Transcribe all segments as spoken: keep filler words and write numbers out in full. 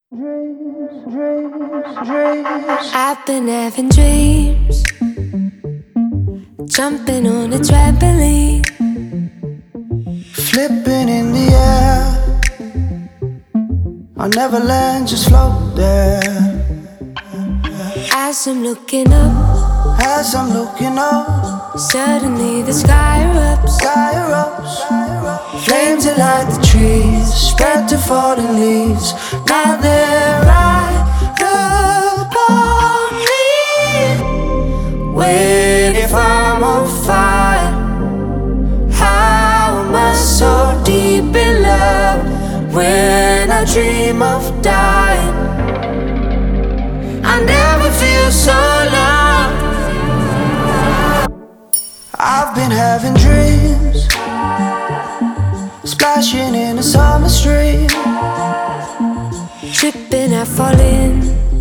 Dreams, dreams, dreams. I've been having dreams, jumping on a trampoline, Flipping in the air. I'll never land, just float there. as I'm looking up, As I'm looking up, suddenly the sky erupts. sky erupts. Flames that light the trees, spread to fallen leaves. Now they're right upon me. Wait, if I'm on fire, how am I so deep in love? When I dream of dying, I never feel so loved. I've been having dreams, splashing in a summer stream. Tripping, I fall in.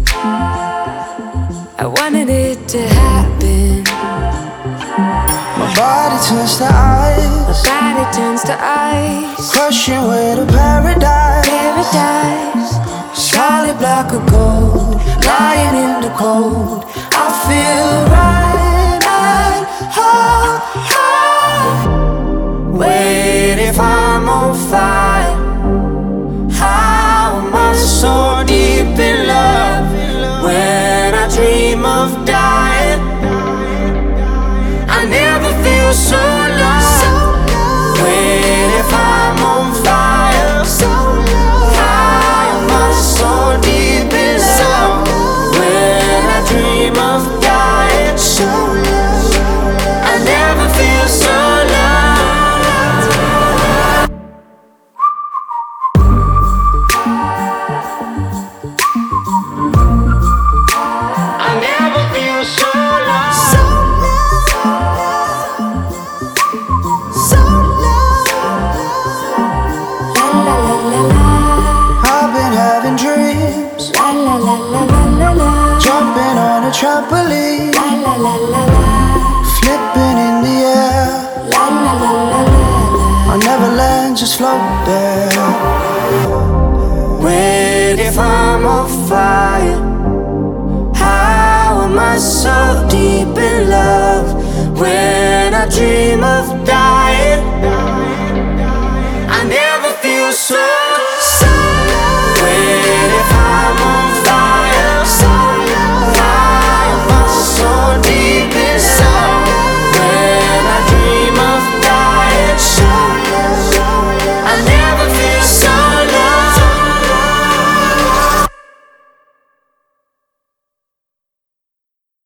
I wanted it to happen. My body turns to My ice, body turns to ice. crushing way to paradise. Paradise, Solid block of gold, lying in the cold. I feel right at home, home. wait, if I'm on fire, how am I so deep in love? When I dream of dying, I never feel so lost. Wait, if I'm on fire, how am I so deep in love? When I dream of dying, I never feel so loved. I never feel so loved. La la la la la, I've been having dreams, la la la la la la la, jumping on a trampoline, la la la la la, flipping in the air. la la la la la. I'll never land, just float there. Wait, if I'm on fire, how am I so deep in love? When I dream of dying,